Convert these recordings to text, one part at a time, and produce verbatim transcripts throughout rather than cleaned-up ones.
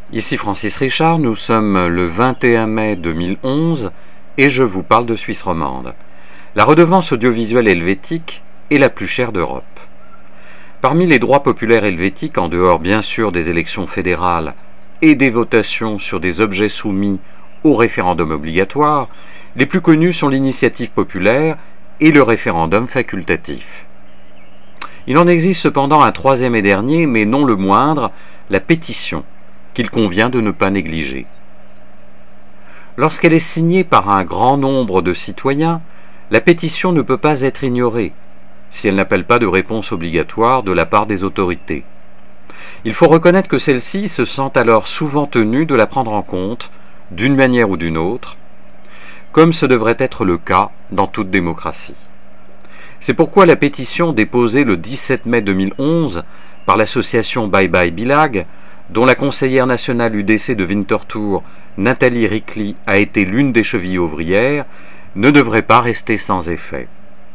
Ici Francis Richard, nous sommes le vingt et un mai deux mille onze et je vous parle de Suisse romande. La redevance audiovisuelle helvétique est la plus chère d'Europe. Parmi les droits populaires helvétiques, en dehors bien sûr des élections fédérales et des votations sur des objets soumis au référendum obligatoire, les plus connus sont l'initiative populaire et le référendum facultatif. Il en existe cependant un troisième et dernier, mais non le moindre, la pétition, qu'il convient de ne pas négliger. Lorsqu'elle est signée par un grand nombre de citoyens, la pétition ne peut pas être ignorée, si elle n'appelle pas de réponse obligatoire de la part des autorités. Il faut reconnaître que celles-ci se sentent alors souvent tenues de la prendre en compte, d'une manière ou d'une autre, comme ce devrait être le cas dans toute démocratie. C'est pourquoi la pétition déposée le dix-sept mai deux mille onze par l'association Bye Bye Bilag, dont la conseillère nationale U D C de Winterthur, Nathalie Ricli, a été l'une des chevilles ouvrières, ne devrait pas rester sans effet.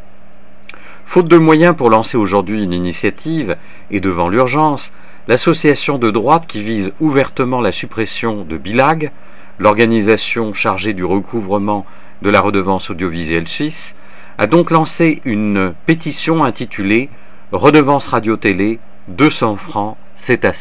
Faute de moyens pour lancer aujourd'hui une initiative, et devant l'urgence, l'association de droite qui vise ouvertement la suppression de Bilag, l'organisation chargée du recouvrement de la redevance audiovisuelle suisse, a donc lancé une pétition intitulée « Redevance radio-télé, deux cents francs, c'est assez ».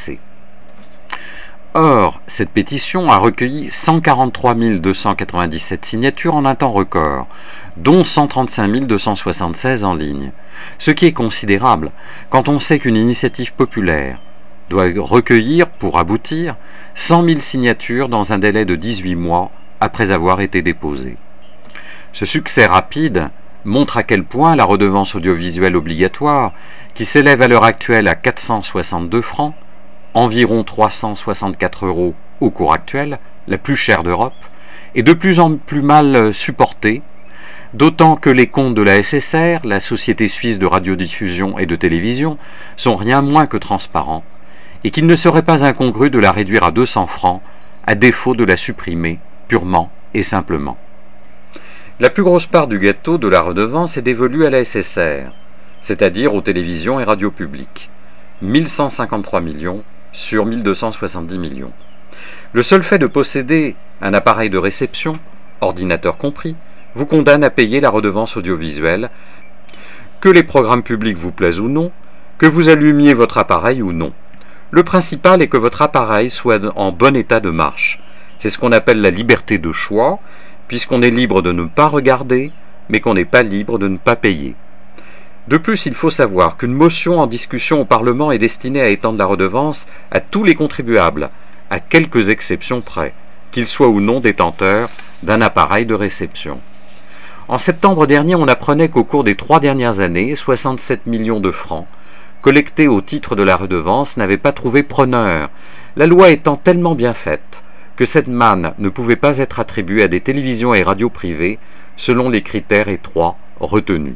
Or, cette pétition a recueilli cent quarante-trois mille deux cent quatre-vingt-dix-sept signatures en un temps record, dont cent trente-cinq mille deux cent soixante-seize en ligne, ce qui est considérable quand on sait qu'une initiative populaire doit recueillir, pour aboutir, cent mille signatures dans un délai de dix-huit mois après avoir été déposée. Ce succès rapide montre à quel point la redevance audiovisuelle obligatoire, qui s'élève à l'heure actuelle à quatre cent soixante-deux francs, environ trois cent soixante-quatre euros au cours actuel, la plus chère d'Europe, est de plus en plus mal supportée, d'autant que les comptes de la S S R, la Société suisse de radiodiffusion et de télévision, sont rien moins que transparents, et qu'il ne serait pas incongru de la réduire à deux cents francs, à défaut de la supprimer purement et simplement. La plus grosse part du gâteau de la redevance est dévolue à la S S R, c'est-à-dire aux télévisions et radios publiques, mille cent cinquante-trois millions sur mille deux cent soixante-dix millions. Le seul fait de posséder un appareil de réception, ordinateur compris, vous condamne à payer la redevance audiovisuelle, que les programmes publics vous plaisent ou non, que vous allumiez votre appareil ou non. Le principal est que votre appareil soit en bon état de marche. C'est ce qu'on appelle la liberté de choix, puisqu'on est libre de ne pas regarder, mais qu'on n'est pas libre de ne pas payer. De plus, il faut savoir qu'une motion en discussion au Parlement est destinée à étendre la redevance à tous les contribuables, à quelques exceptions près, qu'ils soient ou non détenteurs d'un appareil de réception. En septembre dernier, on apprenait qu'au cours des trois dernières années, soixante-sept millions de francs collectés au titre de la redevance n'avaient pas trouvé preneur, la loi étant tellement bien faite que cette manne ne pouvait pas être attribuée à des télévisions et radios privées selon les critères étroits retenus.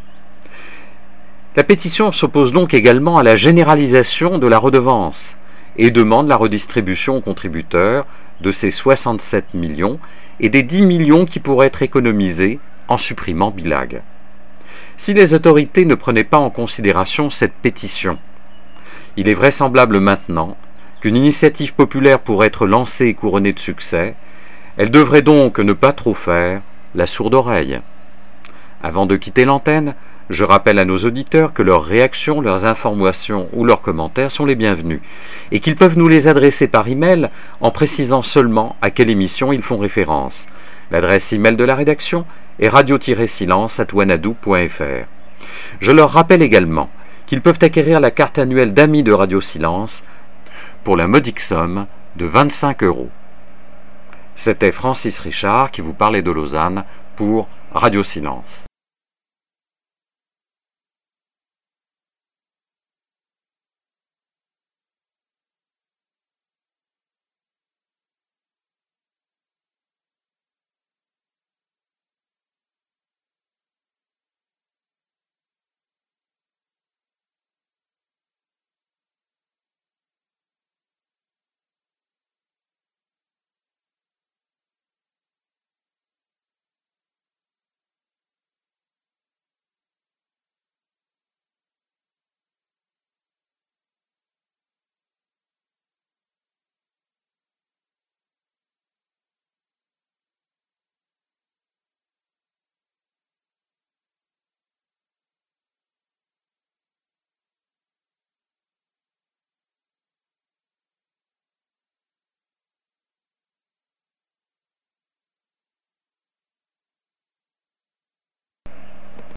La pétition s'oppose donc également à la généralisation de la redevance et demande la redistribution aux contributeurs de ces soixante-sept millions et des dix millions qui pourraient être économisés en supprimant Bilag. Si les autorités ne prenaient pas en considération cette pétition, il est vraisemblable maintenant qu'une initiative populaire pourrait être lancée et couronnée de succès. Elle devrait donc ne pas trop faire la sourde oreille. Avant de quitter l'antenne, je rappelle à nos auditeurs que leurs réactions, leurs informations ou leurs commentaires sont les bienvenus et qu'ils peuvent nous les adresser par email en précisant seulement à quelle émission ils font référence. L'adresse email de la rédaction est radio-silence arobase wanadoo point f r. Je leur rappelle également qu'ils peuvent acquérir la carte annuelle d'amis de Radio Silence pour la modique somme de vingt-cinq euros. C'était Francis Richard qui vous parlait de Lausanne pour Radio Silence.